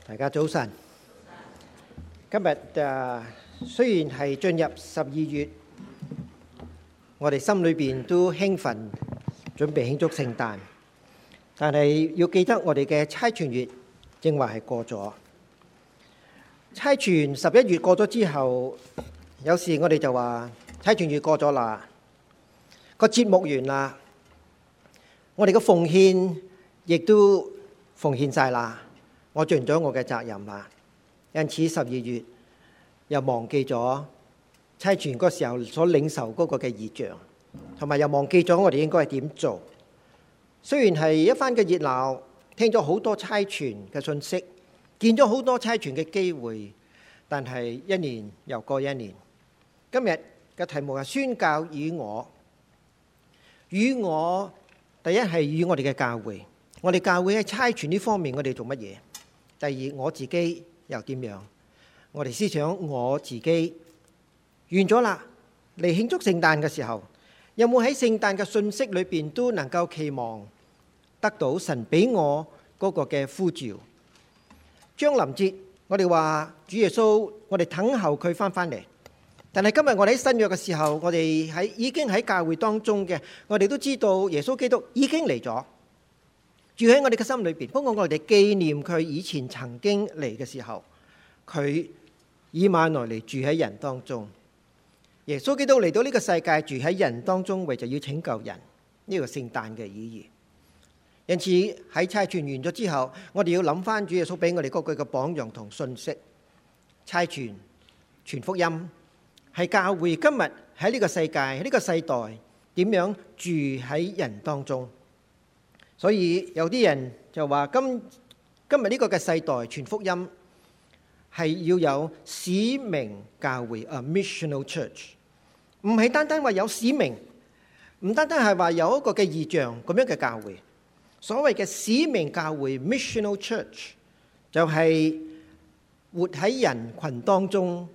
大家早晨。今日雖然係進入12月，我哋心裏邊都興奮，準備慶祝聖誕。但係要記得我哋嘅差傳月正話係過咗。差傳11月過咗之後，有時我哋就話差傳月過咗啦，個節目完啦，我哋嘅奉獻亦都奉獻晒啦。我盡咗我嘅責任啦，因此12月又忘記咗差傳嗰時候所領受嗰個嘅異象，同埋又忘記咗我哋應該係點做。雖然係一番嘅熱鬧，聽咗好多差傳嘅信息，見咗好多差傳嘅機會，但係一年又過一年。今日嘅題目係宣教與我，與我第一係與我哋嘅教會，我哋教會喺差傳呢方面我哋做乜嘢？第二，我自己又點樣？我哋思想我自己完咗啦，嚟慶祝聖誕嘅時候，有冇喺聖誕嘅信息裏邊都能夠期望得到神俾我嗰個嘅呼召？將臨節，我哋話主耶穌，我哋等候佢翻嚟。但係今日我哋喺新約嘅時候，我哋已經喺教會當中嘅，我哋都知道耶穌基督已經嚟咗。住喺我哋嘅心裏邊，不過我哋紀念佢以前曾經嚟嘅時候，佢以馬內利住喺人當中。耶穌基督嚟到呢個世界住喺人當中，為就要拯救人，呢個聖誕嘅意義。因此喺差傳完咗之後，我哋要諗翻主耶穌俾我哋嗰句嘅榜樣同信息。差傳傳福音係教會今日喺呢個世界喺呢個世代點樣住喺人當中。所以有啲人就話今日呢個嘅世代傳福音係要有使命教會，a missional church， 唔係單單話有使命，唔單單係話有一個嘅異象咁樣嘅教會。所謂嘅使命教會 missional church 就係活喺人群當中，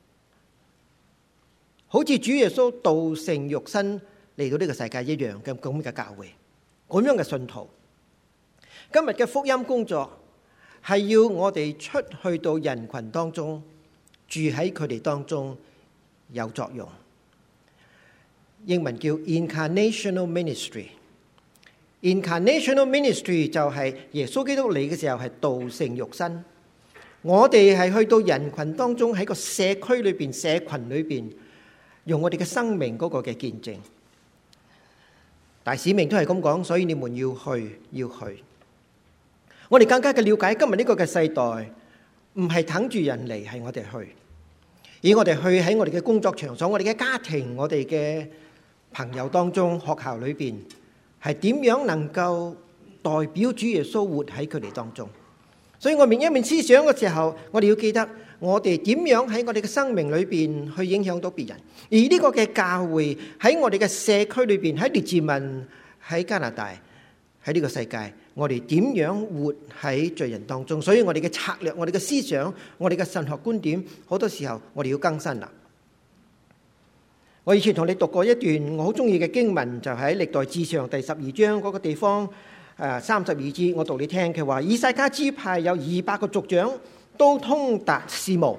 好似主耶穌道成肉身嚟到呢個世界一樣嘅咁嘅教會。咁樣嘅信徒，今日嘅福音工作係要我哋出去到人群當中，住喺佢哋當中有作用。英文叫 incarnational ministry。incarnational ministry 就係耶穌基督嚟嘅時候係道成肉身，我哋係去到人群當中，喺個社區裏邊、社群裏邊，用我哋嘅生命嗰個嘅見證。大使命都係咁講，所以你們要去。我哋更加嘅了解今日呢個嘅世代，唔係等住人嚟，係我哋去。而我哋去喺我哋嘅工作場所、我哋嘅家庭、我哋嘅朋友當中、學校裏邊，係點樣能夠代表主耶穌活喺佢哋當中？所以我一面思想嘅時候，我哋要記得我哋點樣喺我哋嘅生命裏邊去影響到別人。而呢個嘅教會喺我哋嘅社區裏邊，喺列治文、喺加拿大、喺呢個世界，我哋點樣活喺罪人當中？所以我哋嘅策略、我哋嘅思想、我哋嘅神學觀點，好多時候我哋要更新啦。我以前同你讀過一段我好中意嘅經文，就喺歷代志上第12章嗰個地方，32節，我讀你聽。佢話以賽迦支派有200個族長，都通達事務，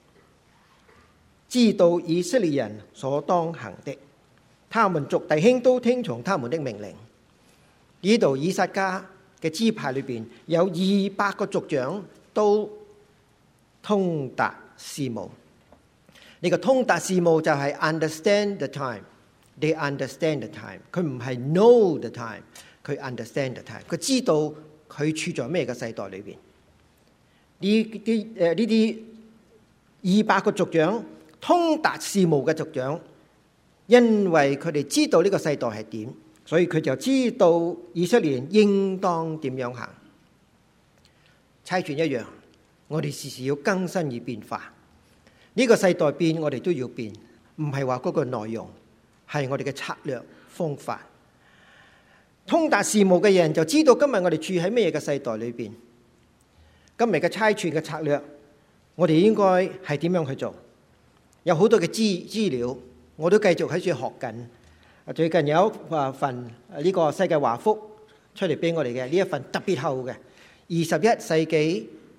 知道以色列人所當行的，他們族弟兄都聽從他們的命令。呢度以賽迦嘅支派裏邊有200個族長都通達事務。呢個通達事務就係 understand the time，they understand the time。佢唔係 know the time，佢 understand the time。佢知道佢處在咩嘅世代裏邊。呢啲200個族長通達事務嘅族長，因為佢哋知道呢個世代係點，所以佢就知道以色列人應當點樣行。差傳一樣，我哋時時要更新而變化。呢個世代變，我哋都要變，唔係話嗰個內容，係我哋嘅策略方法。通達事務嘅人就知道今日我哋處喺咩嘅世代裏邊。今日嘅差傳嘅策略，我哋應該係點樣去做？有好多嘅資料，我都繼續喺處學緊。最近有一份呢個世界華福出嚟俾我哋嘅呢一份特別厚嘅21世紀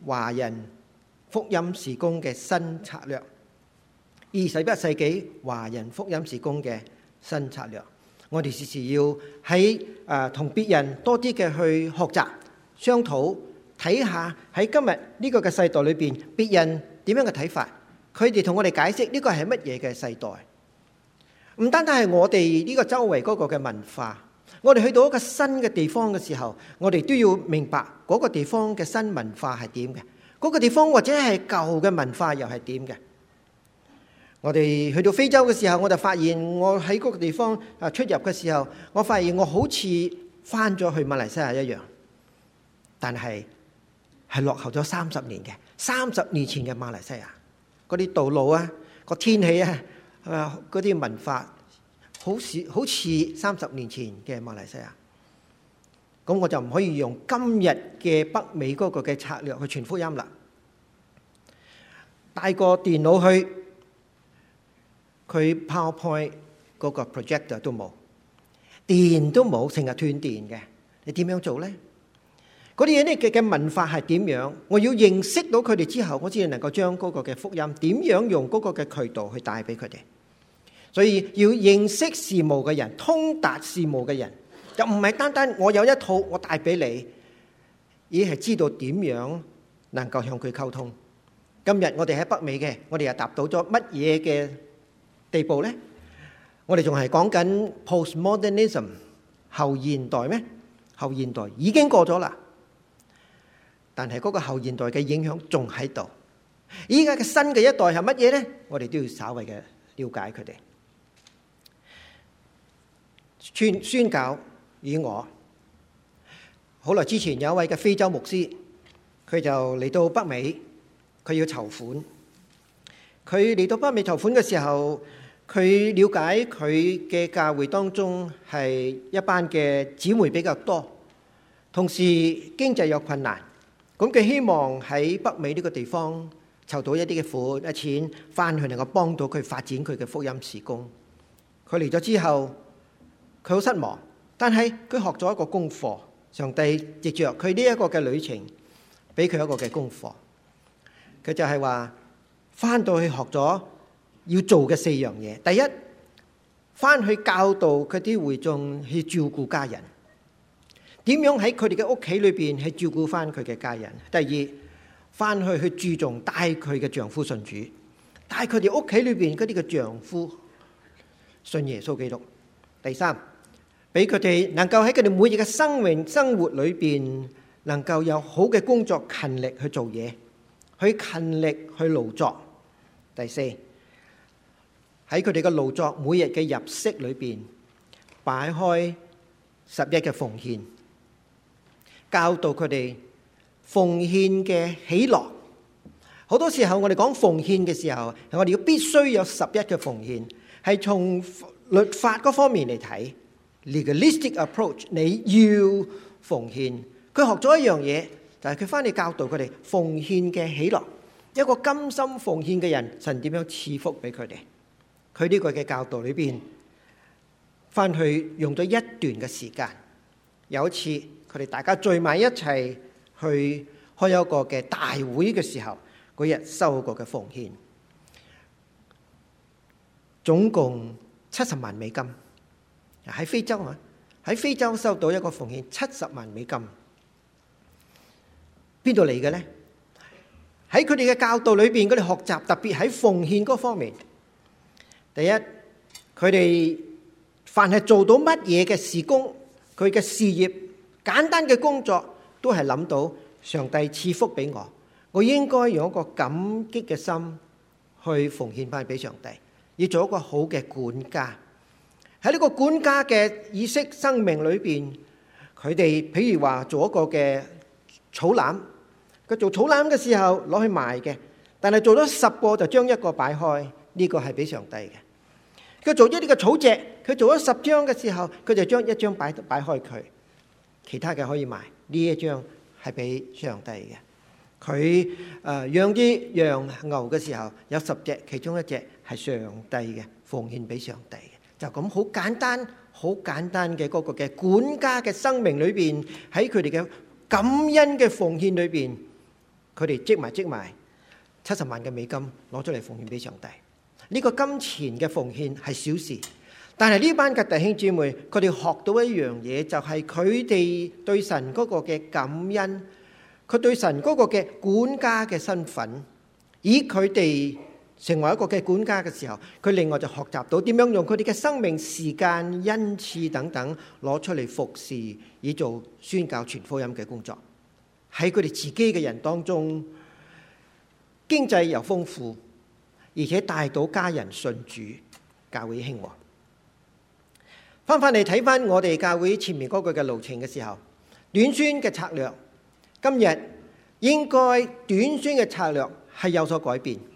華人福音事工嘅新策略，21世紀華人福音事工嘅新策略。我哋時時要喺同別人多啲嘅去學習、商討，睇下喺今日呢個嘅世代裏邊，別人點樣嘅睇法，佢哋同我哋解釋呢個係乜嘢嘅世代。唔單單係我哋呢個周圍嗰個嘅文化，我哋去到一個新嘅地方嘅時候，我哋都要明白嗰個地方嘅新文化係點嘅，嗰個地方或者係舊嘅文化又係點嘅。我哋去到非洲嘅時候，我就發現我喺嗰個地方出入嘅時候，我發現我好似翻咗去馬來西亞一樣，但係落後咗30年嘅30年前嘅馬來西亞，嗰啲道路啊，個天氣啊，嗰啲文化好似30年前嘅馬來西亞。咁我就唔可以用今日嘅北美嗰個嘅策略去傳福音啦。帶個電腦去，佢 PowerPoint 嗰個 projector 都冇，電都冇，成日斷電嘅。你點樣做呢？嗰啲嘢咧嘅文化係點樣？我要認識到佢哋之後，我先能夠將嗰個嘅福音點樣用嗰個嘅渠道去帶俾佢哋。所以要認識事務嘅人，通達事務嘅人，就唔係單單我有一套我帶俾你，而係知道點樣能夠向佢溝通。今日我哋喺北美嘅，我哋又達到咗乜嘢嘅地步呢？我哋仲係講緊 postmodernism 後現代咩？後現代已經過咗啦，但係嗰個後現代嘅影響仲喺度。依家嘅新嘅一代係乜嘢呢？我哋都要稍微嘅了解佢哋。宣教與我，好耐之前有一位嘅非洲牧師，佢就嚟到北美，佢要籌款。佢嚟到北美籌款嘅時候，佢了解佢嘅教會當中係一班嘅姊妹比較多，同時經濟有困難，咁佢希望喺北美呢個地方籌到一啲嘅款、錢翻去，能夠幫到佢發展佢嘅福音事工。佢嚟咗之後，佢好失望，但係佢學咗一個功課，上帝藉着佢呢一個嘅旅程，俾佢一個嘅功課。佢就係話翻到去學咗要做嘅4樣嘢。第一，翻去教導佢啲會眾去照顧家人，點樣喺佢哋嘅屋企裏邊去照顧翻佢嘅家人。第二，翻去注重帶佢嘅丈夫信主，帶佢哋屋企裏邊嗰啲嘅丈夫信耶穌基督。第三，俾佢哋能夠喺佢哋每日嘅生活裏邊，能夠有好嘅工作，勤力去做嘢，去勤力去勞作。第四，喺佢哋嘅勞作每日嘅入息裏邊，擺開11嘅奉獻，教導佢哋奉獻嘅喜樂。好多時候我哋講奉獻嘅時候，我哋要必須有11嘅奉獻，係從律法嗰方面嚟睇。legalistic approach， 你要奉獻。佢學咗一樣嘢，就係佢翻嚟教導佢哋奉獻嘅喜樂。一個甘心奉獻嘅人，神點樣賜福俾佢哋？佢呢個嘅教導裏邊，翻去用咗一段嘅時間。有一次佢哋大家聚埋一齊去開一個嘅大會嘅時候，嗰日收過嘅奉獻總共70萬美金。喺非洲啊，喺非洲收到一個奉獻70萬美金，邊度嚟嘅呢？喺佢哋嘅教導裏邊，佢哋學習特別喺奉獻嗰方面。第一，佢哋凡係做到乜嘢嘅事工，佢嘅事業簡單嘅工作，都係諗到上帝賜福俾我，我應該用一個感激嘅心去奉獻翻俾上帝，要做一個好嘅管家。喺呢個管家嘅意識生命裏邊，佢哋譬如話做一個嘅草籃，佢做草籃嘅時候攞去賣嘅，但係做咗10個就將1個擺開，呢個係俾上帝嘅。佢做咗呢個草席，佢做咗10張嘅時候，佢就將1張擺開佢，其他嘅可以賣，呢一張係俾上帝嘅。佢養啲羊牛嘅時候有10隻，其中1隻係上帝嘅，奉獻俾上帝嘅。就咁好簡單，好簡單嘅嗰個嘅管家嘅生命裏邊，喺佢哋嘅感恩嘅奉獻裏邊， 佢哋積埋70萬嘅美金攞出嚟奉獻俾上帝。呢個金錢嘅奉獻係小事，但係呢班嘅弟兄姊妹，佢哋學到一樣嘢，就係佢哋對神嗰個嘅感恩，佢對神嗰個嘅管家嘅身份，以佢哋成為一個嘅管家嘅時候，佢另外就學習到點樣用佢哋嘅生命、時間、恩賜等等攞出嚟服侍，以做宣教傳福音嘅工作。喺佢哋自己嘅人當中，經濟又豐富，而且帶到家人信主，教會興旺。翻嚟睇翻我哋教會前面嗰個嘅路程嘅時候，短宣嘅策略，今日應該短宣嘅策略係有所改變。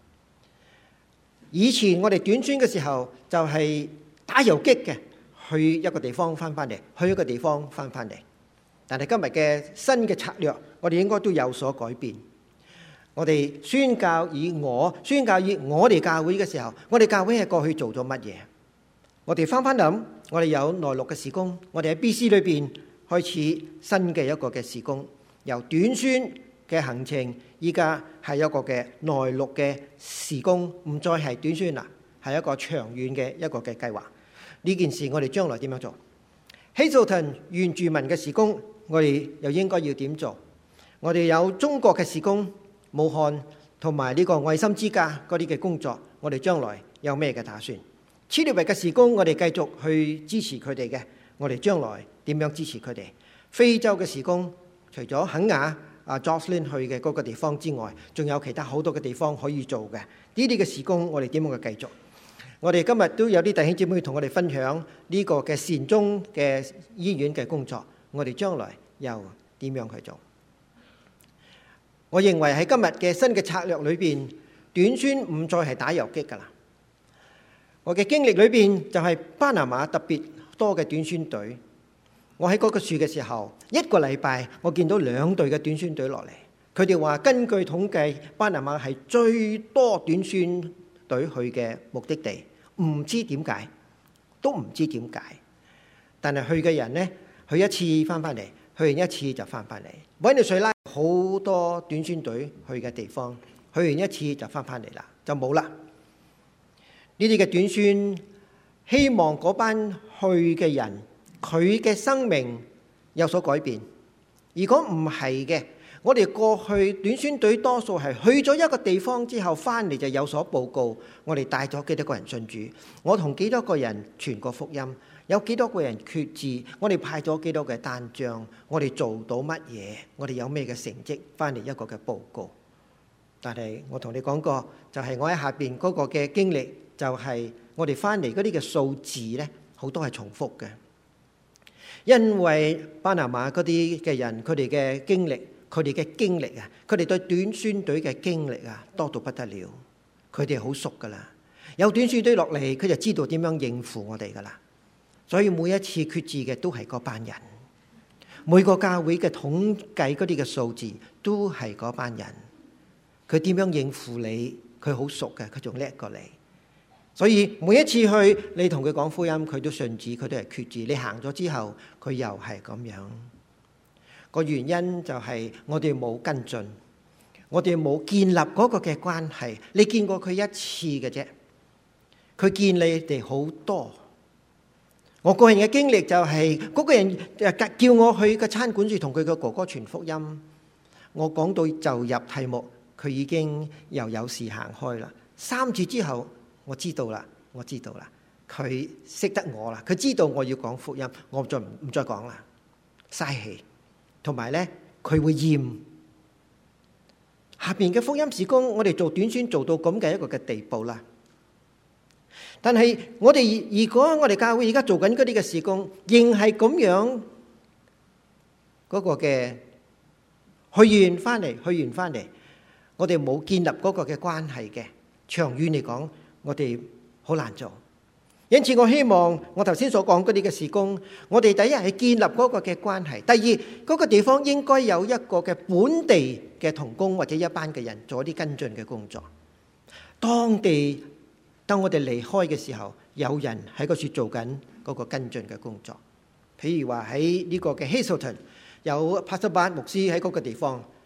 以前我哋短宣嘅時候就係打游擊嘅，去一個地方翻嚟，去一個地方翻嚟。但係今日嘅新嘅策略，我哋應該都有所改變。我哋宣教以我哋教會嘅時候，我哋教會係過去做咗乜嘢？我哋翻諗，我哋有內陸嘅事工，我哋喺 BC 裏邊開始新嘅一個嘅事工，由短宣嘅行程，依家係一個嘅內陸嘅事工，唔再係短宣啦，係一個長遠嘅一個嘅計劃。呢件事我哋將來點樣做？希素頓原住民嘅事工，我哋又應該要點做？我哋有中國嘅事工，武漢同埋呢個愛心之家嗰啲嘅工作，我哋將來有咩嘅打算？黐列維嘅事工，我哋繼續去支持佢哋嘅，我哋將來點樣支持佢哋？非洲嘅事工，除咗肯亞Jocelyn 去嘅嗰個地方之外，仲有其他好多嘅地方可以做嘅。呢啲嘅事工，我哋點樣去繼續？我哋今日都有啲弟兄姊妹同我哋分享呢個嘅善終嘅醫院嘅工作，我哋將來又點樣去做？我認為喺今日嘅新嘅策略裏邊，短宣唔再係打游擊㗎啦。我嘅經歷裏邊就係巴拿馬特別多嘅短宣隊。我喺嗰個樹嘅時候，一個禮拜我見到2隊嘅短宣隊落嚟。佢哋話根據統計，巴拿馬係最多短宣隊去嘅目的地。唔知點解，都唔知點解。但係去嘅人呢，去一次翻嚟，去完一次就翻嚟。委內瑞拉好多短宣隊去嘅地方，去完一次就翻嚟啦，就冇啦。呢啲嘅短宣，希望嗰班去嘅人，佢嘅生命有所改變。如果唔係嘅，我哋過去短宣隊多數係去咗一個地方之後翻嚟就有所報告，我哋帶咗幾多個人信主，我同幾多個人傳過福音，有幾多個人決志，我哋派咗幾多嘅單張，我哋做到乜嘢，我哋有咩嘅成績，翻嚟一個嘅報告。但係我同你講過，就係我喺下邊嗰個嘅經歷，就係我哋翻嚟嗰啲嘅數字呢，好多係重複嘅，因為巴拿馬嗰啲嘅人，佢哋嘅經歷。佢哋嘅經歷啊，佢哋對短宣隊嘅經歷啊，多到不得了。佢哋好熟噶啦，有短宣隊落嚟，佢就知道點樣應付我哋噶啦。所以每一次決志嘅都係嗰班人，每個教會嘅統計嗰啲嘅數字都係嗰班人。佢點樣應付你，佢好熟嘅，佢仲叻過你。所以每一次去，你同佢講福音，佢都信主，佢都係決志。你行咗之後，佢又係咁樣。個原因就係我哋冇跟進，我哋冇建立嗰個嘅關係。你見過佢一次嘅啫，佢見你哋好多。我個人嘅經歷就係嗰個人叫我去個餐館處同佢嘅哥哥傳福音。我講到就入題目，佢已經又有事行開啦。3次之後，我知道啦，佢識得我啦，佢知道我要講福音，我唔再講啦，嘥氣。同埋咧，佢會厭。下邊嘅福音事工，我哋做短宣做到咁嘅一個嘅地步啦。但係我哋如果我哋教會而家做緊嗰啲嘅事工，仍係咁樣嗰個嘅去完翻嚟，我哋冇建立嗰個嘅關係嘅，長遠嚟講，我哋好難做。因此我希望我頭先所講嗰啲嘅事工，我哋第一係建立嗰個嘅關係，第二嗰個地方應該有一個嘅本地嘅同工或者一班嘅人做一啲跟進嘅工作。當我哋離開嘅時候，有人喺嗰處做緊嗰個跟進嘅工作。譬如話喺呢個嘅希素頓有 Pastor 班牧師喺嗰個地方，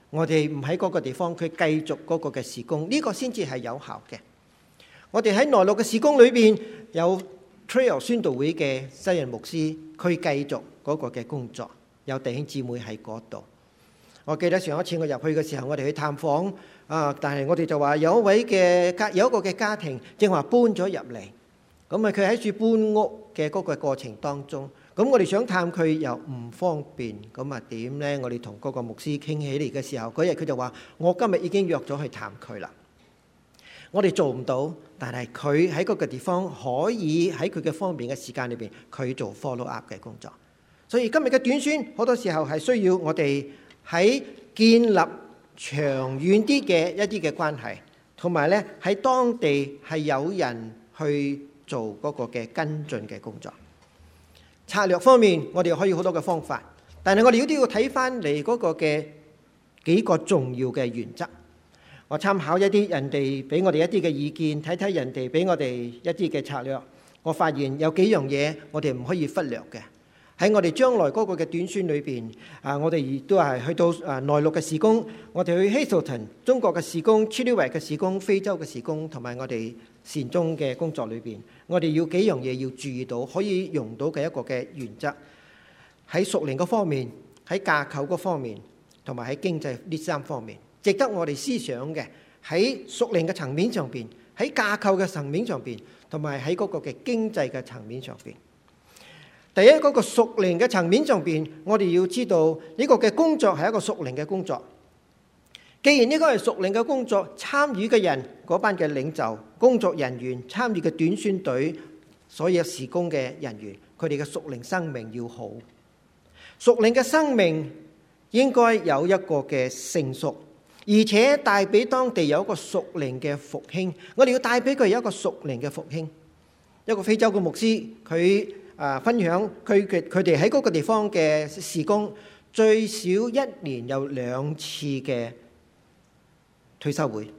我哋唔喺嗰個地方，佢繼續嗰個嘅事工，呢個先至係有效嘅。我哋喺內陸嘅事工裏邊有 Trail 宣道會嘅西人牧師，佢繼續嗰個嘅工作，有弟兄姊妹喺嗰度。我記得上一次我入去嘅時候，我哋去探訪但係我哋就話有一個嘅家庭正話搬咗入嚟，咁佢喺住搬屋嘅嗰個過程當中，咁我哋想探佢又唔方便，咁點呢？我哋同嗰個牧師傾起嚟嘅時候，嗰日佢就話：我今日已經約咗去探佢啦。我哋做唔到，但係佢喺嗰個地方可以喺佢嘅方便嘅時間裏邊，佢做 follow up 嘅工作。所以今日嘅短宣好多時候係需要我哋喺建立長遠啲嘅一啲嘅關係，同埋咧喺當地係有人去做嗰個嘅跟進嘅工作。策略方面，我哋可以好多嘅方法，但係我哋都要睇翻嚟嗰個嘅幾個重要嘅原則。我參考一啲人哋俾我哋一啲嘅意見，睇睇人哋俾我哋一啲嘅策略。我發現有幾樣嘢我哋唔可以忽略嘅。喺我哋將來嗰個嘅短宣裏邊，我哋亦都係去到內陸嘅事工，我哋去 Hazelton 中國嘅事工、Chilliwack 嘅事工、非洲嘅事工，同埋我哋善終嘅工作裏邊，我哋要幾樣嘢要注意到，可以用到嘅一個嘅原則。喺屬靈嗰方面，喺架構嗰方面，同埋喺經濟呢三方面，值得我哋思想嘅。喺屬靈嘅層面上邊，喺架構嘅層面上邊，同埋喺嗰個嘅經濟嘅層面上邊。第一，嗰個屬靈嘅層面上邊，我哋要知道呢個嘅工作係一個屬靈嘅工作。既然呢個係屬靈嘅工作，參與嘅人嗰班嘅領袖、工作人員、參與嘅短宣隊、所有事工嘅人員，佢哋嘅屬靈生命要好。屬靈嘅生命應該有一個嘅成熟，而且帶俾當地有一個屬靈嘅復興。我哋要帶俾佢有一個屬靈嘅復興。一個非洲嘅牧師，佢分享佢哋喺嗰個地方嘅事工，最少一年有2次嘅退休會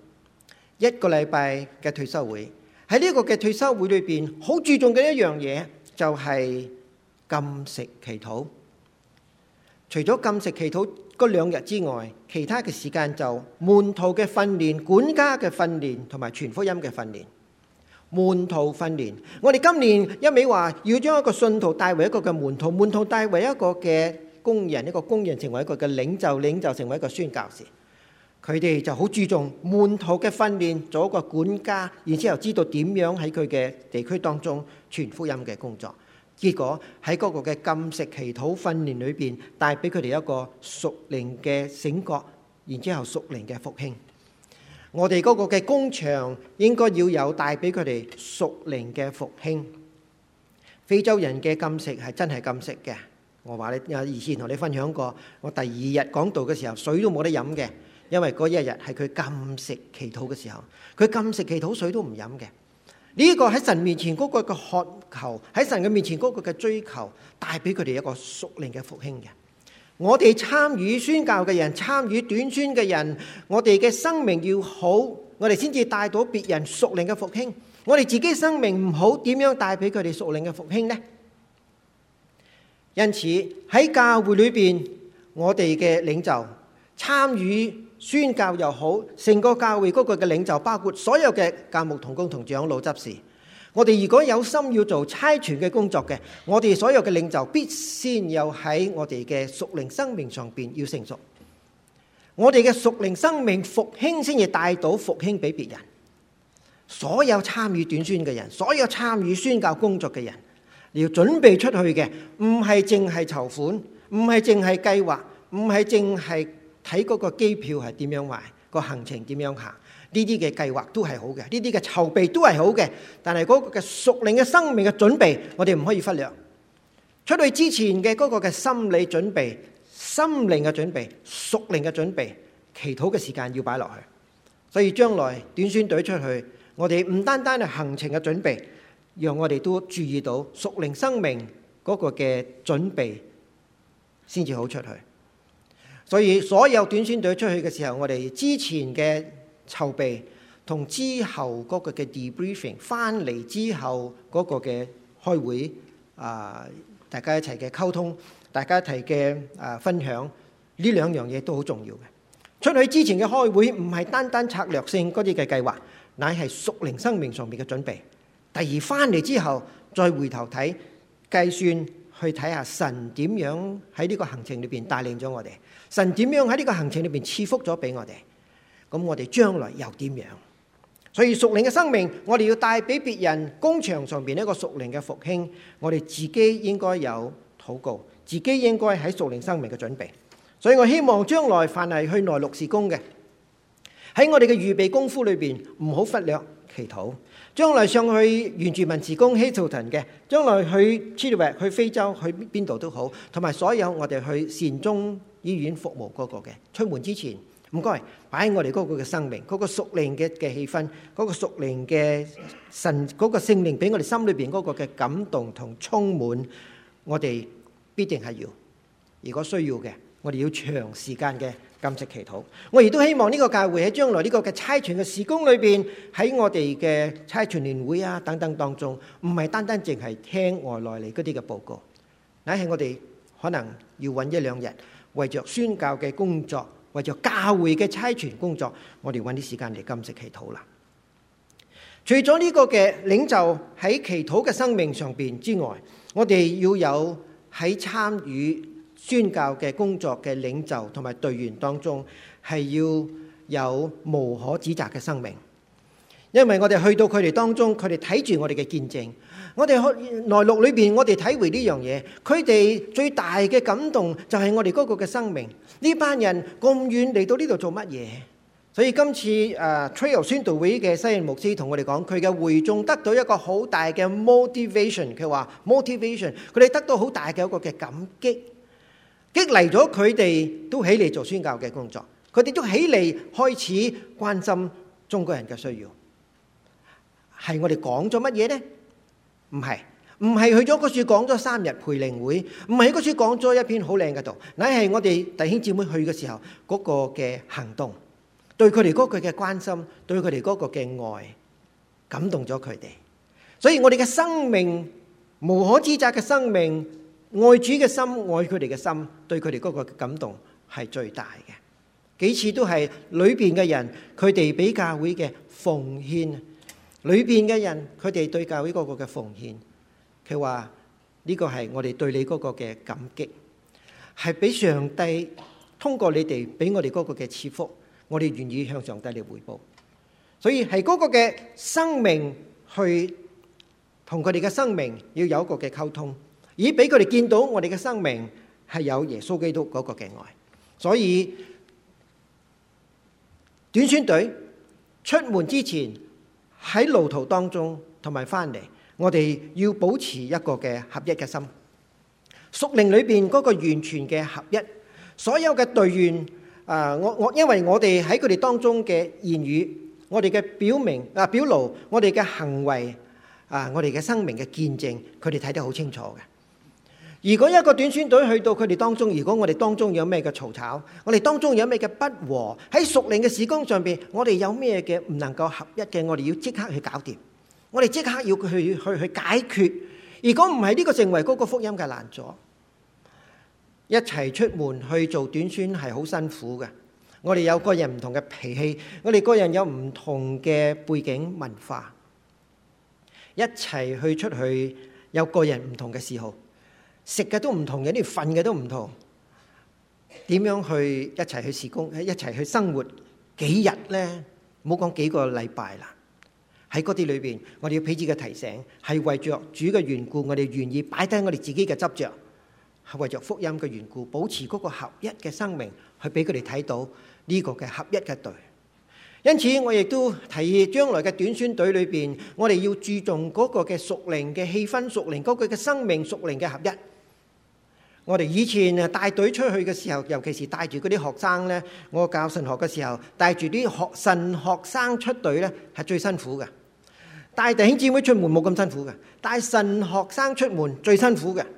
，1個禮拜嘅退休會。喺呢個嘅退休會裏邊，好注重嘅一樣嘢就係禁食祈禱。除咗禁食祈禱嗰2日之外，其他嘅時間就門徒嘅訓練、管家嘅訓練同埋傳福音嘅訓練。門徒訓練，我哋今年一味話要將一個信徒帶為一個嘅門徒，門徒帶為一個嘅工人，一個工人成為一個嘅領袖，領袖成為一個宣教士。佢哋就好注重門徒嘅訓練，做一個管家，然之後知道點樣喺佢嘅地區當中傳福音嘅工作。結果喺嗰個嘅禁食祈禱訓練裏邊，帶俾佢哋一個屬靈嘅醒覺，然之後屬靈嘅復興。我哋嗰個嘅工場應該要有帶俾佢哋屬靈嘅復興。非洲人嘅禁食係真係禁食嘅。我話你以前同你分享過，我第2日講道嘅時候，水都冇得飲嘅，因為嗰1日係佢禁食祈禱嘅時候，佢禁食祈禱水都唔飲嘅。呢個喺神面前嗰個嘅渴求，喺神嘅面前嗰個嘅追求，帶俾佢哋一個屬靈嘅復興嘅。我哋參與宣教嘅人，參與短宣嘅人，我哋嘅生命要好，我哋先至帶到別人屬靈嘅復興。我哋自己生命唔好，點樣帶俾佢哋屬靈嘅復興呢？因此喺教會裏邊，我哋嘅領袖參與宣教又好，成個教會嗰個嘅領袖，包括所有嘅教牧同工同長老執事。我哋如果有心要做差傳嘅工作嘅，我哋所有嘅領袖必先有喺我哋嘅屬靈生命上邊要成熟。我哋嘅屬靈生命復興先至帶到復興俾別人。所有參與短宣嘅人，所有參與宣教工作嘅人，你要準備出去嘅，唔係淨係籌款，唔係淨係計劃，唔係淨係睇嗰個機票係點樣買，個行程點樣行。呢啲嘅計劃都係好嘅，呢啲嘅籌備都係好嘅，但係嗰個嘅屬靈嘅生命嘅準備，我哋唔可以忽略。出去之前嘅嗰個嘅心理準備、心靈嘅準備、屬靈嘅準備、祈禱嘅時間要擺落去。所以將來短宣隊出去，我哋唔單單係行程嘅準備，讓我哋都注意到屬靈生命嗰個嘅準備先至好出去。所以所有短宣隊出去嘅時候，我哋之前嘅籌備同之後嗰個嘅 debriefing， 翻嚟之後嗰個嘅開會，大家一齊嘅溝通，大家一齊嘅分享，呢2樣嘢都好重要嘅。 出去之前嘅開會唔係單單策略性嗰啲嘅計劃，乃係屬靈生命上面嘅準備。第二翻嚟之後，再回頭睇計算，去睇下神點樣喺呢個行程裏邊帶領咗我哋，神點樣喺呢個行程裏邊賜福咗俾我哋，咁我哋將來又點樣？所以屬靈嘅生命，我哋要帶俾別人工場上邊一個屬靈嘅復興，我哋自己應該有禱告，自己應該喺屬靈生命嘅準備。所以我希望將來凡係去內陸事工嘅，喺我哋嘅預備功夫裏邊，唔好忽略祈禱。將來上去原住民事工 Hazelton 嘅，將來去 Chilliwack 去非洲去邊度都好，同埋所有我哋去善終醫院服務嗰個嘅，出門之前唔該擺喺我哋嗰個嘅生命，嗰個屬靈嘅氣氛，嗰個屬靈嘅神嗰個聖靈俾我哋心裏邊嗰個嘅感動同充滿，我哋必定係要，如果需要嘅，我哋要長時間嘅禁食祈禱。我亦都希望呢個教會喺將來呢個嘅差傳嘅事工裏邊，喺我哋嘅差傳年會啊等等當中，唔係單單淨係聽外來嚟嗰啲嘅報告，乃係我哋可能要揾一兩日，為着宣教嘅工作，為着教會嘅差傳工作，我哋揾啲時間嚟禁食祈禱啦。除咗呢個嘅領袖喺祈禱嘅生命上邊之外，我哋要有喺參與宣教嘅工作嘅領袖同埋隊員當中，係要有無可指責嘅生命。因為我哋去到佢哋當中，佢哋睇住我哋嘅見證，我哋內陸裏邊，我哋體會呢樣嘢，佢哋最大嘅感動就係我哋嗰個嘅生命。呢班人咁遠嚟到呢度做乜嘢？所以今次Trail 宣道會嘅西恩牧師同我哋講，佢嘅會眾得到一個好大嘅 motivation。佢話 motivation， 佢哋得到好大嘅一個嘅感激。激勵咗佢哋都起嚟做宣教嘅工作，佢哋都起嚟開始關心中國人嘅需要。係我哋講咗乜嘢呢？唔係去咗嗰處講咗3日培靈會，唔係喺嗰處講咗一篇好靚嘅道，乃係我哋弟兄姊妹去嘅時候嗰個嘅行動，對佢哋嗰個嘅關心，對佢哋嗰個嘅愛，感動咗佢哋。所以我哋嘅生命，無可指責嘅生命，愛主嘅心，愛佢哋嘅心，對佢哋嗰個感動係最大嘅。幾次都係裏邊嘅人，佢哋俾教會嘅奉獻，裏邊嘅人佢哋對教會嗰個嘅奉獻。佢話呢個係我哋對你嗰個嘅感激，係俾上帝通過你哋俾我哋嗰個嘅賜福，我哋願意向上帝嚟回報。所以係嗰個嘅生命去同佢哋嘅生命要有一個嘅溝通。以俾佢哋見到我哋嘅生命係有耶穌基督嗰個嘅愛。所以短宣隊出門之前，喺路途當中同埋翻嚟，我哋要保持一個嘅合一嘅心，屬靈裏邊嗰個完全嘅合一。所有嘅隊員因為我哋喺佢哋當中嘅言語，我哋嘅表露，我哋嘅行為我哋嘅生命嘅見證，佢哋睇得好清楚嘅。如果一個短宣隊去到佢哋當中，如果我哋當中有咩嘅嘈吵，我哋當中有咩嘅不和，喺屬靈嘅事工上邊，我哋有咩嘅唔能夠合一嘅，我哋要即刻去搞掂，我哋即刻要去解決。如果唔係，呢個成為嗰個福音嘅難阻。一齊出門去做短宣係好辛苦嘅，我哋有個人唔同嘅脾氣，我哋個人有唔同嘅背景文化，一齊去出去有個人唔同嘅嗜好。食嘅都唔同，有啲瞓嘅都唔同，點樣去一齊去事工，一齊去生活幾日呢？唔好講幾個禮拜啦。喺嗰啲裏邊，我哋要彼此嘅提醒，係為着主嘅緣故，我哋願意擺低我哋自己嘅執着，係為着福音嘅緣故，保持嗰個合一嘅生命，去俾佢哋睇到呢個嘅合一嘅隊。因此，我亦都提議將來嘅短宣隊裏邊，我哋要注重嗰個嘅屬靈嘅氣氛、屬靈嗰個嘅生命、屬靈嘅合一。我哋以前帶隊出去嘅時候，尤其是帶住嗰啲學生呢，我教神學嘅時候，帶住啲神學生出隊呢，係最辛苦嘅。帶弟兄姊妹出門冇咁辛苦嘅，帶神學生出門最辛苦嘅。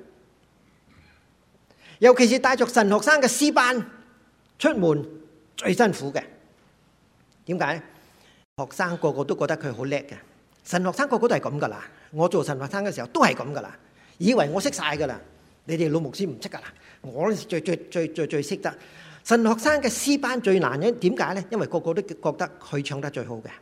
尤其是帶着神學生嘅詩班出門最辛苦嘅。點解？學生個個都覺得佢好叻嘅，神學生個個都係咁噶啦。我做神學生嘅時候都係咁噶啦，以為我識晒噶啦。你哋老牧師唔識噶啦，我最識得。 神學生嘅詩班最難嘅，點解呢？因為個個都覺得佢唱得最好嘅。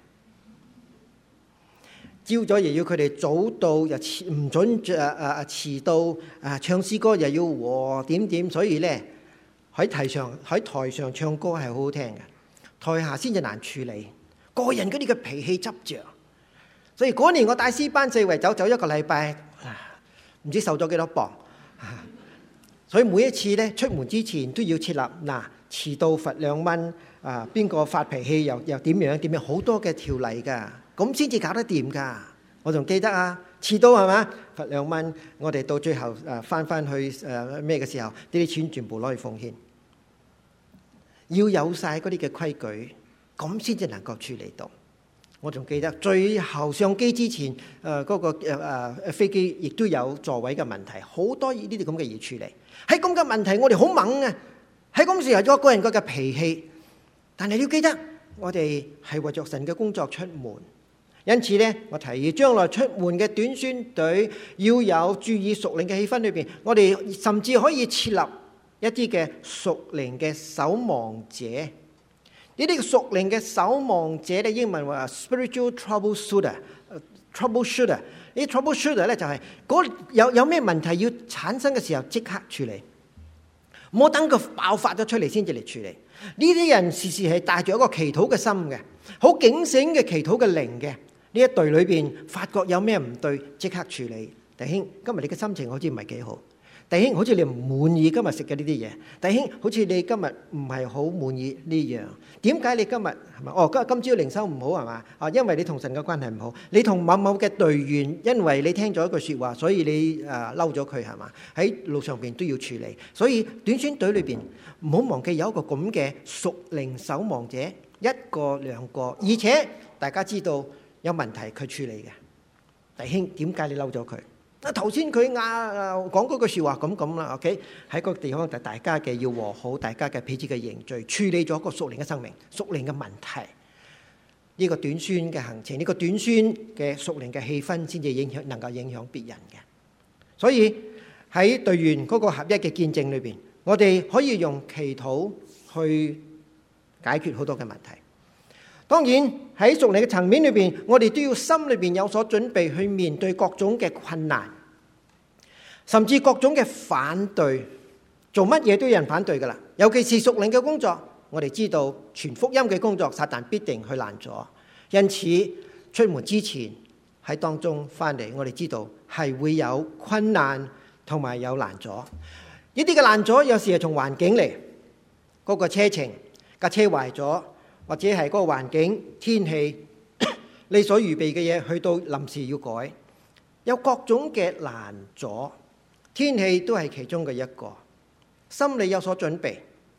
朝早又要佢哋早到，又唔準遲到，唱詩歌又要和點，所以呢，喺台上唱歌係好好聽嘅，台下先至難處理。個人嗰啲嘅脾氣執着，所以嗰年我帶詩班四圍走一個禮拜，唔知瘦咗幾多磅。所以每一次咧出門之前都要設立遲到罰2蚊，邊個發脾氣又點樣，好多嘅條例㗎，咁先至搞得掂㗎。我仲記得遲到係嘛，罰2蚊，我哋到最後翻去咩嘅時候，呢啲錢全部攞去奉獻，要有晒嗰啲嘅規矩，咁先至能夠處理到。我仲記得最後上機之前，嗰個飛機亦都有座位嘅問題，好多呢啲咁嘅嘢處理。喺咁嘅問題，我哋好猛啊！喺咁時候有個人嘅脾氣，但係你要記得，我哋係為着神嘅工作出門。因此呢，我提議將來出門嘅短宣隊要有注意屬靈嘅氣氛裏邊，我哋甚至可以設立一啲嘅屬靈嘅守望者。呢啲屬靈嘅守望者咧，英文話 spiritual troubleshooter。呢 troubleshooter 咧就係有咩問題要產生嘅時候即刻處理，唔好等佢爆發咗出嚟先至嚟處理。呢啲人時時係帶住一個祈禱嘅心嘅，好警醒嘅祈禱嘅靈嘅。呢一隊裏邊發覺有咩唔對，即刻處理。弟兄，今日你嘅心情好似唔係幾好。弟兄，好似你唔滿意今日食嘅呢啲嘢。弟兄，好似你今日唔係好滿意呢樣。點解你今日係咪？今朝靈修唔好係嘛？因為你同神嘅關係唔好。你同某某嘅隊員，因為你聽咗一句説話，所以你嬲咗佢係嘛？喺路上邊都要處理。所以短宣隊裏邊唔好忘記有一個咁嘅屬靈守望者，一個兩個，而且大家知道有問題佢處理嘅。弟兄，點解你嬲咗佢？頭先佢講嗰句説話咁啦 ，OK？ 喺個地方大家嘅要和好，大家嘅彼此嘅認罪，處理咗個屬靈嘅生命、屬靈嘅問題。呢個短宣嘅行程，呢個短宣嘅屬靈嘅氣氛，先至能夠影響別人嘅。所以喺隊員嗰個合一嘅見證裏邊，我哋可以用祈禱去解決好多嘅問題。當然喺屬靈嘅層面裏邊，我哋都要心裏邊有所準備去面對各種嘅困難，甚至各種嘅反對。做乜嘢都有人反對噶啦，尤其是屬靈嘅工作，我哋知道傳福音嘅工作，撒旦必定去攔阻。因此出門之前喺當中翻嚟，我哋知道係會有困難同埋有攔阻。呢啲嘅攔阻有時係從環境嚟，嗰個車程架車壞咗。或者係嗰個環境、天氣，你所預備嘅嘢去到臨時要改，有各種嘅難阻，天氣都係其中嘅一個。心裏有所準備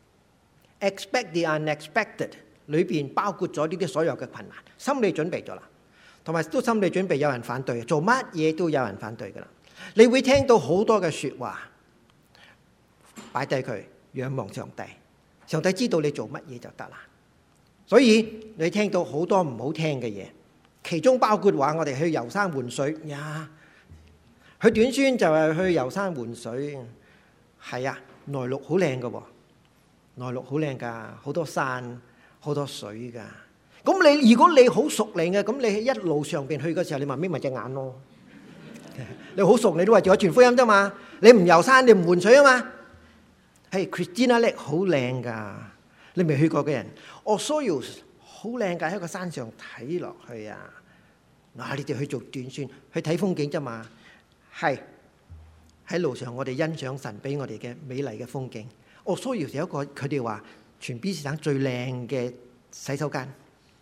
，expect the unexpected 裏邊包括咗呢啲所有嘅困難，心理準備咗啦，同埋都心理準備有人反對，做乜嘢都有人反對噶啦。你會聽到好多嘅説話，擺低佢，仰望上帝，上帝知道你做乜嘢就得啦。所以你聽到好多唔好聽嘅嘢，其中包括話我哋去遊山玩水呀，去短宣就係去遊山玩水。係啊，內陸好靚㗎喎，內陸好靚㗎，好多山好多水㗎。咁你如果你好熟練嘅，咁你喺一路上邊去嘅時候，你咪眯埋隻眼咯。你好熟，你都話做咗傳福音啫嘛。你唔遊山，你唔玩水啊嘛。係 Christina Lake 好靚㗎。你未去過嘅人，Osoyoos好靚㗎，喺個山上睇落去啊！嗱，你哋去做短宣，去睇風景啫嘛。係喺路上，我哋欣賞神俾我哋嘅美麗嘅風景。Osoyoos有一個佢哋話全 BC 省最靚嘅洗手間，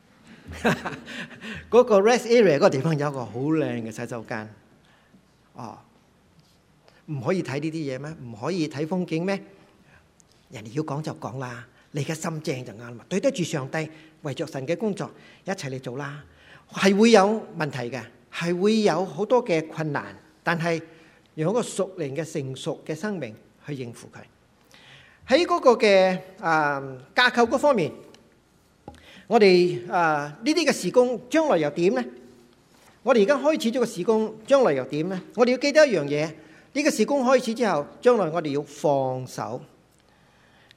嗰個 rest area 嗰個地方有一個好靚嘅洗手間。哦，唔可以睇呢啲嘢咩？唔可以睇風景咩？人哋要講就講啦。你嘅心正就啱啦，對得住上帝，為着神嘅工作一齊嚟做啦。係會有問題嘅，係會有好多嘅困難，但係用一個屬靈嘅成熟嘅生命去應付佢。喺嗰個嘅架構嗰方面，我哋呢啲嘅事工將來又點呢？我哋而家開始咗個事工，將來又點呢？我哋要記得一樣嘢，呢個事工開始之後，將來我哋要放手。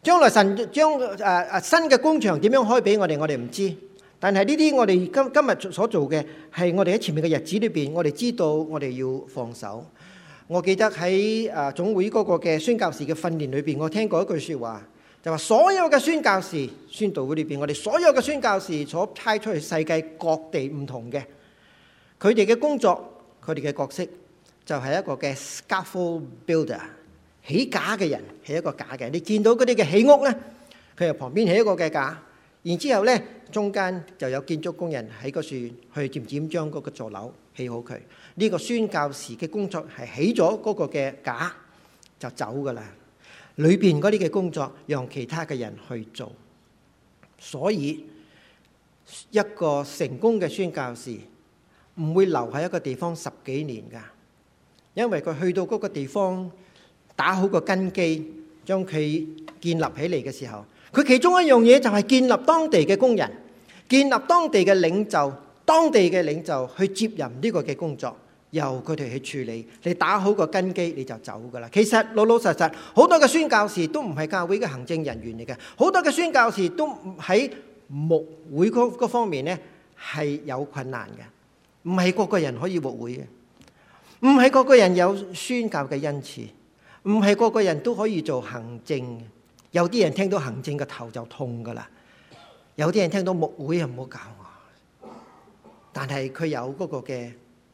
將來神將新嘅工場點樣開俾我哋唔知。但係呢啲我哋今日所做嘅係我哋喺前面嘅日子裏邊，我哋知道我哋要放手。我記得喺總會嗰個嘅宣教士嘅訓練裏邊，我聽過一句説話，就話所有嘅宣教士宣道會裏邊，我哋所有嘅宣教士所派出去世界各地唔同嘅，佢哋嘅工作，佢哋嘅角色就係一個嘅 scaffold builder。起架嘅人係一個架嘅，你見到嗰啲嘅起屋咧，佢喺旁邊起一個嘅架，然之後咧中間就有建築工人喺嗰處去漸漸將嗰個座樓起好佢。呢個宣教士嘅工作係起咗嗰個嘅架就走噶啦，裏邊嗰啲嘅工作讓其他嘅人去做。所以一個成功嘅宣教士唔會留喺一個地方10幾年噶，因為佢去到嗰個地方，打好個根基，將佢建立起嚟嘅時候，佢其中一樣嘢就係建立當地嘅工人，建立當地嘅領袖，當地嘅領袖去接任呢個嘅工作，由佢哋去處理。你打好個根基，你就走噶啦。其實老老實實，好多嘅宣教士都唔係教會嘅行政人員嚟嘅，好多嘅宣教士都喺牧會嗰方面呢係有困難嘅，唔係個個人可以牧會嘅，唔係個個人有宣教嘅恩賜。唔係個個人都可以做行政，有啲人聽到行政嘅頭就痛噶啦，有啲人聽到牧會又唔好搞我，但係佢有嗰個嘅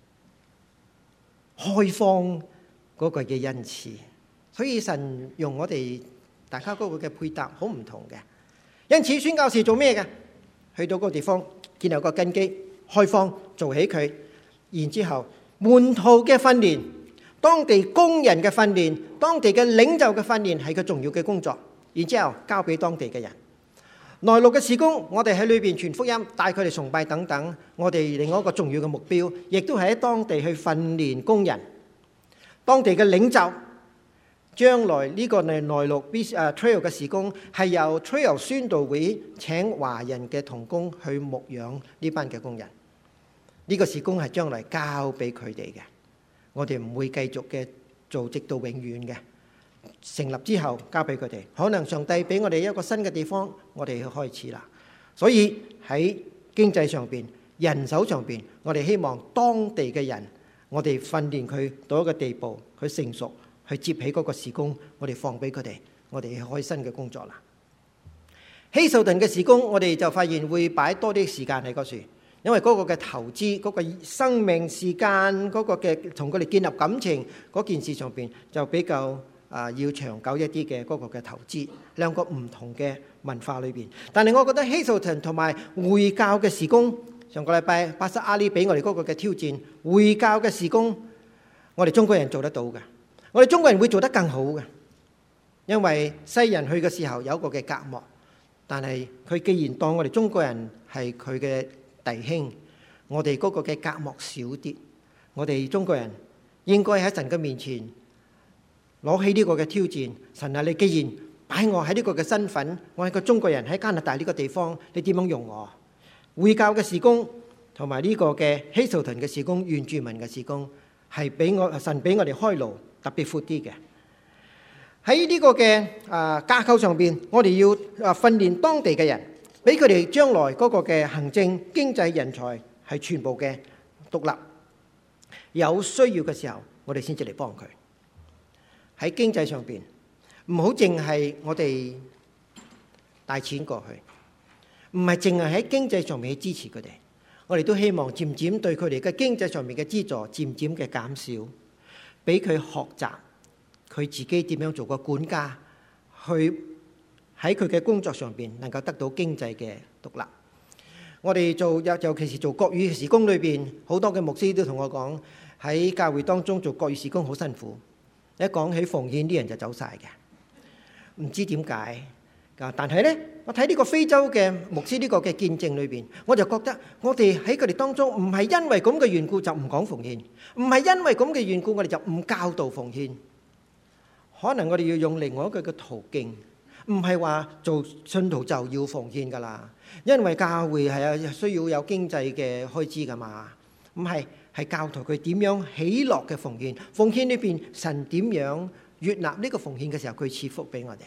開荒嗰個嘅恩賜，所以神用我哋大家嗰個嘅配搭好唔同嘅。因此宣教士做咩嘅？去到嗰個地方建立個根基，開荒做起佢，然之後門徒嘅訓練，當地工人嘅訓練，當地嘅領袖嘅訓練係個重要嘅工作，然之後交俾當地嘅人。內陸嘅事工，我哋喺裏邊傳福音，帶佢哋崇拜等等。我哋另外一個重要嘅目標，亦都係喺當地去訓練工人。當地嘅領袖，將來呢個內陸 Trail 嘅事工係由 Trail 宣道會請華人嘅同工去牧養呢班嘅工人。呢個事工係將來交俾佢哋嘅。我哋唔會繼續嘅做直到永遠嘅，成立之後交俾佢哋。可能上帝俾我哋一個新嘅地方，我哋去開始啦。所以喺經濟上邊、人手上邊，我哋希望當地嘅人，我哋訓練佢到一個地步，佢成熟，去接起嗰個事工，我哋放俾佢哋，我哋去開新嘅工作啦。希素頓嘅事工，我哋就發現會擺多啲時間喺嗰處。因為嗰個嘅投資，嗰個生命時間，嗰個嘅同佢哋建立感情嗰件事上邊，就比較要長久一啲嘅嗰個嘅投資，兩個唔同嘅文化裏邊。但係我覺得希素頓同埋會教嘅事工，上個禮拜巴薩阿里俾我哋嗰個嘅挑戰，會教嘅事工，我哋中國人做得到嘅，我哋中國人會做得更好嘅，因為西人去嘅時候有一個嘅隔膜，但係佢既然當我哋中國人係佢嘅弟兄，我哋嗰個嘅隔膜少啲，我哋中國人應該喺神嘅面前攞起呢個嘅挑戰。神啊，你既然擺我喺呢個嘅身份，我係個中國人喺加拿大呢個地方，你點樣用我？會教嘅事工同埋呢個嘅希素頓嘅事工、原住民嘅事工，係俾我神俾我哋開路，特別闊啲嘅。喺呢個嘅架構上邊，我哋要訓練當地嘅人，俾佢哋將來嗰個嘅行政經濟人才係全部嘅獨立，有需要嘅時候，我哋先至嚟幫佢。喺經濟上邊，唔好淨係我哋帶錢過去，唔係淨係喺經濟上面去支持佢哋，我哋都希望漸漸對佢哋嘅經濟上面嘅資助漸漸嘅減少，俾佢學習佢自己點樣做個管家，去喺佢嘅工作上邊能夠得到經濟嘅獨立。我哋做尤其是做國語事工裏邊，好多嘅牧師都同我講，喺教會當中做國語事工好辛苦。一講起奉獻，啲人就走晒嘅，唔知點解。但係呢，我睇呢個非洲嘅牧師呢個嘅見證裏邊，我就覺得我哋喺佢哋當中唔係因為咁嘅緣故就唔講奉獻，唔係因為咁嘅緣故我哋就唔教導奉獻。可能我哋要用另外一個嘅途徑，唔係話做信徒就要奉獻噶啦，因為教會係需要有經濟嘅開支噶嘛，唔係。係教導佢點樣喜樂嘅奉獻，奉獻呢邊神點樣悅納呢個奉獻嘅時候，佢賜福俾我哋。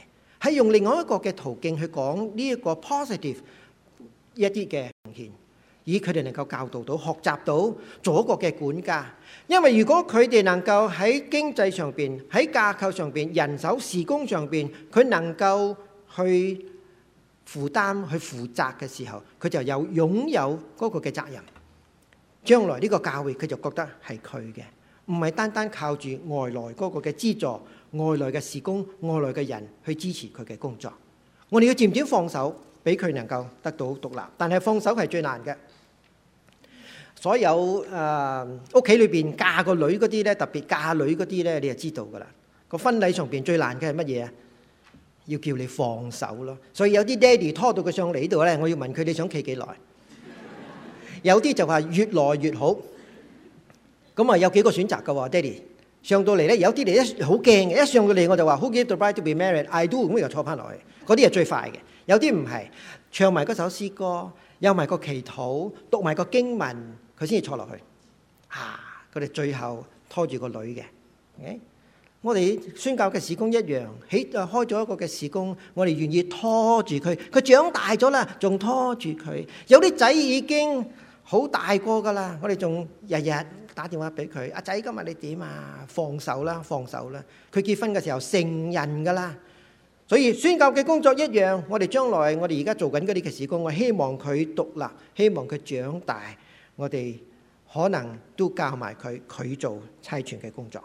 係用另外一個嘅途徑去講呢一個 positive 一啲嘅貢獻，以佢哋能夠教導到、學習到做一個嘅管家。因為如果佢哋能夠喺經濟上邊、喺架構上邊、人手事工上邊，佢能夠去負擔、去負責嘅時候，佢就擁有嗰個嘅責任。將來呢個教會佢就覺得係佢嘅，唔係單單靠住外來嗰個嘅資助、外來嘅事工、外來嘅人去支持佢嘅工作。我哋要漸漸放手，俾佢能夠得到獨立。但係放手係最難嘅。所有屋企裏邊嫁個女嗰啲咧，特別嫁女嗰啲咧，你就知道噶啦。個婚禮上邊最難嘅係乜嘢啊？要叫你放手咯。所以有啲爹哋拖到佢上嚟呢度咧，我要問佢：你想企幾耐？有啲就話越耐越好。咁啊有幾個選擇噶喎，爹哋上到嚟咧，有啲嚟一好驚嘅，一上到嚟我就話 Who gave the bride to be married? I do， 咁又坐翻落去。嗰啲係最快嘅。有啲唔係，唱埋嗰首詩歌，有埋個祈禱，讀埋個經文，佢先至坐落去。佢哋最後拖住個女嘅。我哋宣教嘅事工一樣，開咗一個嘅事工，我哋願意拖住佢。佢長大咗啦，仲拖住佢。有啲仔已經好大個噶啦，我哋仲日日打電話俾佢。阿仔，今日你點啊？放手啦，放手啦。佢結婚嘅時候成人噶啦。所以宣教嘅工作一樣，我哋將來我哋而家做緊嗰啲嘅事工，我希望佢獨立，希望佢長大，我哋可能都教埋佢做差傳嘅工作。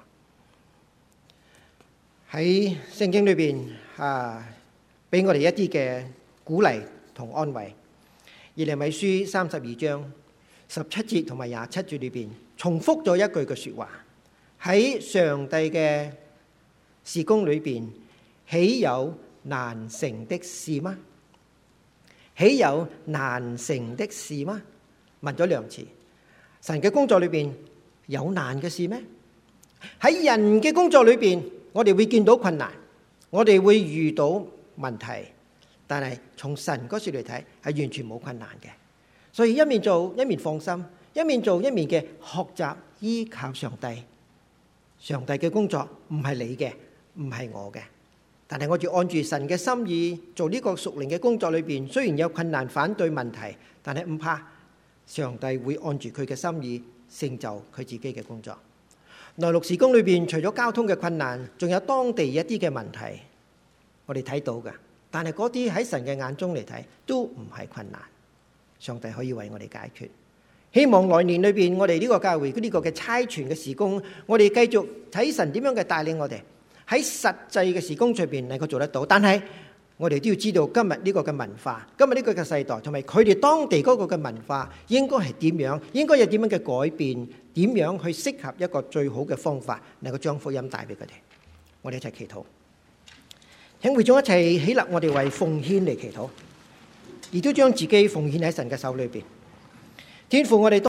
喺聖經裏邊俾我哋一啲嘅鼓勵同安慰。耶利米書32章17節同埋27節裏邊重複咗一句嘅說話：喺上帝嘅事工裏邊，豈有難成的事嗎？豈有難成的事嗎？問咗2次。神嘅工作裏邊有難嘅事咩？喺人嘅工作裏邊，我哋會見到困難，我哋會遇到問題，但係從神嗰處嚟睇，係完全冇困難嘅。所以一面做一面放心，一面做一面嘅學習依靠上帝。上帝嘅工作唔係你嘅，唔係我嘅，但係我就按住神嘅心意做呢個屬靈嘅工作裏邊，雖然有困難、反對、問題，但係唔怕，上帝會按住佢嘅心意成就佢自己嘅工作。內陸事工裏邊，除咗交通嘅困難，仲有當地一啲嘅問題，我哋睇到㗎。但係嗰啲喺神嘅眼中嚟睇，都唔係困難。上帝可以為我哋解決。希望來年裏邊，我哋呢個教會呢個嘅差傳嘅事工，我哋繼續睇神點樣嘅帶領我哋喺實際嘅事工上邊能夠做得到。但係我哋都要知道今日呢個嘅文化，今日呢個嘅世代，同埋佢哋當地嗰個嘅文化應該係點樣，應該有點樣嘅改變，點樣去適合一個最好嘅方法，能夠將福音帶俾佢哋。我哋一齊祈禱，請會眾一齊起立，我哋為奉獻嚟祈禱，亦都將自己奉獻喺神嘅手裏邊。天父，我哋